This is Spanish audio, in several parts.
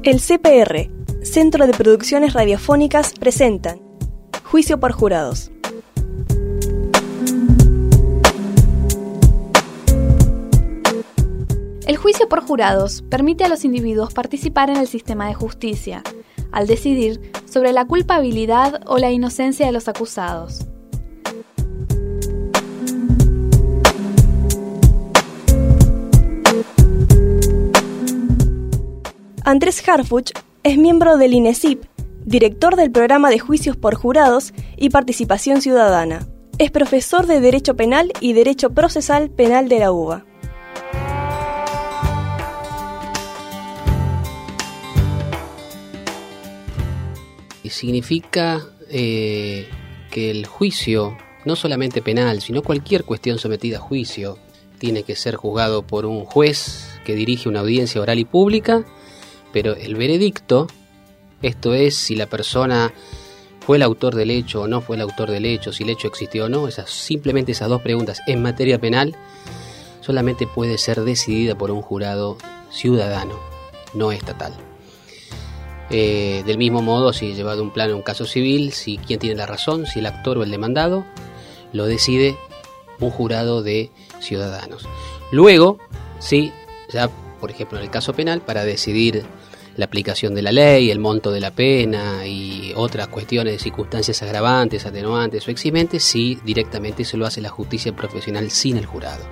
El CPR, Centro de Producciones Radiofónicas, presentan Juicio por Jurados. El juicio por jurados permite a los individuos participar en el sistema de justicia, al decidir sobre la culpabilidad o la inocencia de los acusados. Andrés Harfuch es miembro del INESIP, director del programa de juicios por jurados y participación ciudadana. Es profesor de Derecho Penal y Derecho Procesal Penal de la UBA. Significa que el juicio, no solamente penal, sino cualquier cuestión sometida a juicio, tiene que ser juzgado por un juez que dirige una audiencia oral y pública, pero el veredicto, esto es, si la persona fue el autor del hecho o no fue el autor del hecho, si el hecho existió o no, simplemente esas dos preguntas en materia penal, solamente puede ser decidida por un jurado ciudadano, no estatal. Del mismo modo, si llevado un plano en un caso civil, si quién tiene la razón, si el actor o el demandado, lo decide un jurado de ciudadanos. Luego, sí, ya por ejemplo en el caso penal, para decidir la aplicación de la ley, el monto de la pena y otras cuestiones de circunstancias agravantes, atenuantes o eximentes, sí, directamente se lo hace la justicia profesional sin el jurado.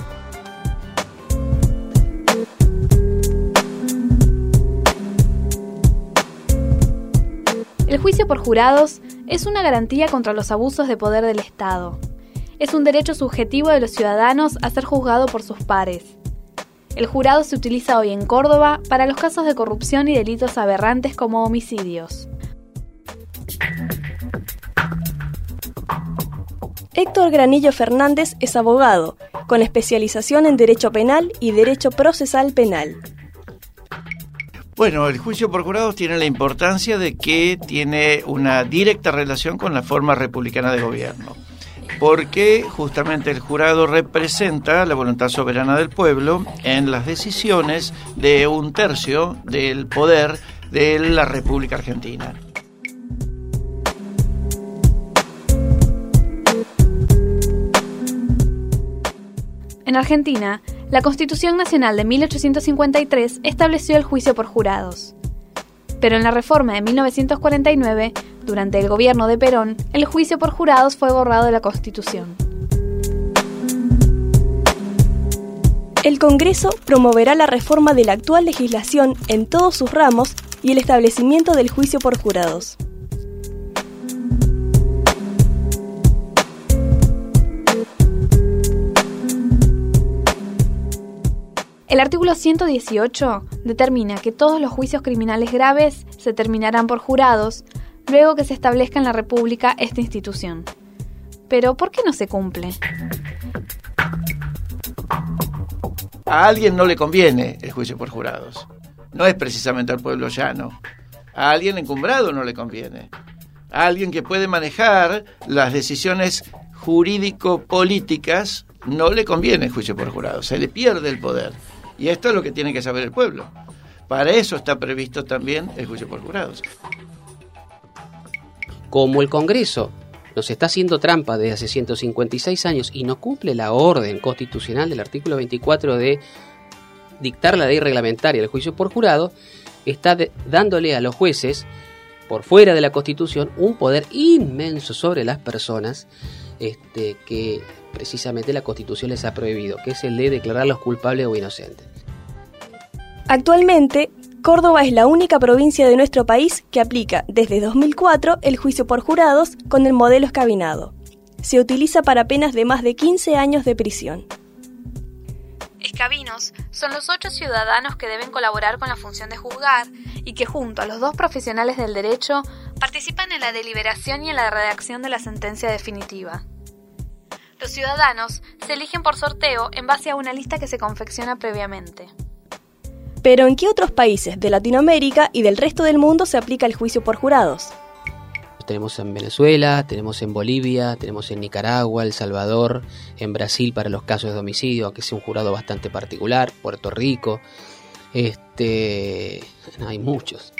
El juicio por jurados es una garantía contra los abusos de poder del Estado. Es un derecho subjetivo de los ciudadanos a ser juzgado por sus pares. El jurado se utiliza hoy en Córdoba para los casos de corrupción y delitos aberrantes como homicidios. Héctor Granillo Fernández es abogado, con especialización en Derecho Penal y Derecho Procesal Penal. Bueno, el juicio por jurados tiene la importancia de que tiene una directa relación con la forma republicana de gobierno, porque justamente el jurado representa la voluntad soberana del pueblo en las decisiones de un tercio del poder de la República Argentina. En Argentina, la Constitución Nacional de 1853 estableció el juicio por jurados. Pero en la reforma de 1949, durante el gobierno de Perón, el juicio por jurados fue borrado de la Constitución. El Congreso promoverá la reforma de la actual legislación en todos sus ramos y el establecimiento del juicio por jurados. El artículo 118 determina que todos los juicios criminales graves se terminarán por jurados luego que se establezca en la República esta institución. Pero, ¿por qué no se cumple? A alguien no le conviene el juicio por jurados. No es precisamente al pueblo llano. A alguien encumbrado no le conviene. A alguien que puede manejar las decisiones jurídico-políticas no le conviene el juicio por jurados. Se le pierde el poder. Y esto es lo que tiene que saber el pueblo. Para eso está previsto también el juicio por jurados. Como el Congreso nos está haciendo trampa desde hace 156 años y no cumple la orden constitucional del artículo 24 de dictar la ley reglamentaria del juicio por jurado, está dándole a los jueces, por fuera de la Constitución, un poder inmenso sobre las personas que precisamente la Constitución les ha prohibido, que es el de declararlos culpables o inocentes. Actualmente, Córdoba es la única provincia de nuestro país que aplica desde 2004 el juicio por jurados con el modelo escabinado. Se utiliza para penas de más de 15 años de prisión. Escabinos son los 8 ciudadanos que deben colaborar con la función de juzgar y que junto a los 2 profesionales del derecho participan en la deliberación y en la redacción de la sentencia definitiva. Los ciudadanos se eligen por sorteo en base a una lista que se confecciona previamente. Pero ¿en qué otros países de Latinoamérica y del resto del mundo se aplica el juicio por jurados? Tenemos en Venezuela, tenemos en Bolivia, tenemos en Nicaragua, El Salvador, en Brasil para los casos de homicidio, que es un jurado bastante particular, Puerto Rico, Hay muchos.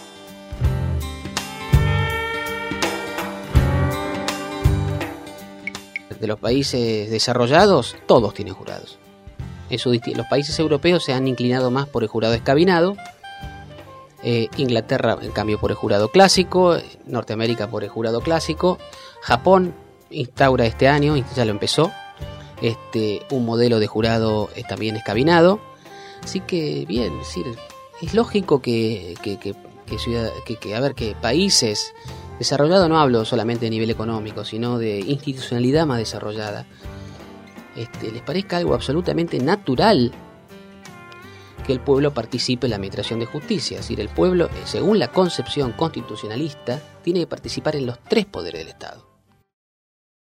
De los países desarrollados, todos tienen jurados. Los países europeos se han inclinado más por el jurado escabinado, Inglaterra en cambio por el jurado clásico, Norteamérica por el jurado clásico, Japón instaura este año, ya lo empezó, un modelo de jurado también escabinado. Así que bien, es decir, es lógico que países desarrollados, no hablo solamente de nivel económico, sino de institucionalidad más desarrollada, les parezca algo absolutamente natural que el pueblo participe en la administración de justicia. Es decir, el pueblo, según la concepción constitucionalista, tiene que participar en los 3 poderes del Estado.